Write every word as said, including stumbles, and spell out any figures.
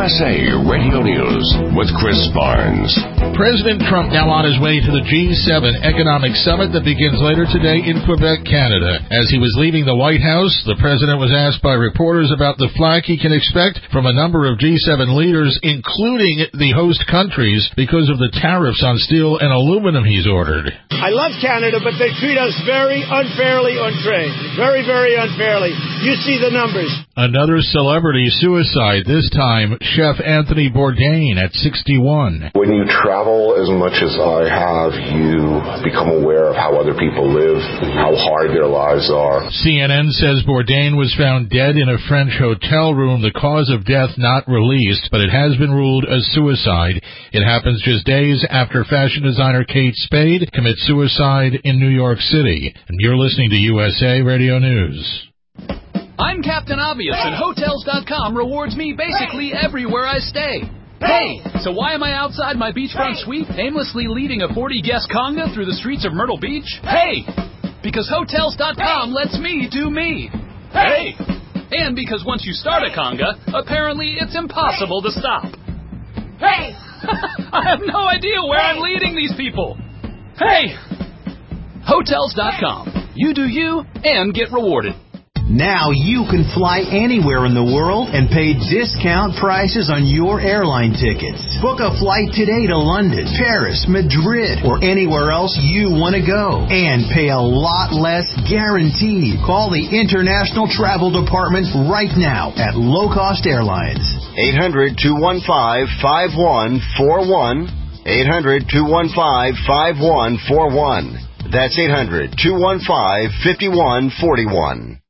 S A Radio News with Chris Barnes. President Trump now on his way to the G seven Economic Summit that begins later today in Quebec, Canada. As he was leaving the White House, the president was asked by reporters about the flack he can expect from a number of G seven leaders, including the host countries, because of the tariffs on steel and aluminum he's ordered. I love Canada, but they treat us very unfairly on trade. Very, very unfairly. You see the numbers. Another celebrity suicide, this time Chef Anthony Bourdain at sixty-one. When you travel as much as I have, you become aware of how other people live, how hard their lives are. C N N says Bourdain was found dead in a French hotel room. The cause of death not released, but it has been ruled a suicide. It happens just days after fashion designer Kate Spade commits suicide in New York City. And you're listening to U S A Radio News. I'm Captain Obvious, and Hotels dot com rewards me basically everywhere I stay. Hey! So why am I outside my beachfront suite, aimlessly leading a forty-guest conga through the streets of Myrtle Beach? Hey! Because Hotels dot com lets me do me. Hey! And because once you start a conga, apparently it's impossible to stop. Hey! I have no idea where I'm leading these people. Hey! Hotels dot com. You do you and get rewarded. Now you can fly anywhere in the world and pay discount prices on your airline tickets. Book a flight today to London, Paris, Madrid, or anywhere else you want to go. And pay a lot less guaranteed. Call the International Travel Department right now at Low Cost Airlines. eight hundred, two one five, five one four one. eight hundred, two one five, five one four one. That's eight hundred, two one five, five one four one.